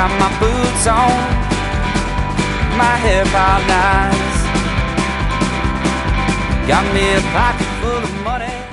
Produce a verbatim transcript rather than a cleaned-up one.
got my boots on, my hair piled nice. Got me a pocket full of money.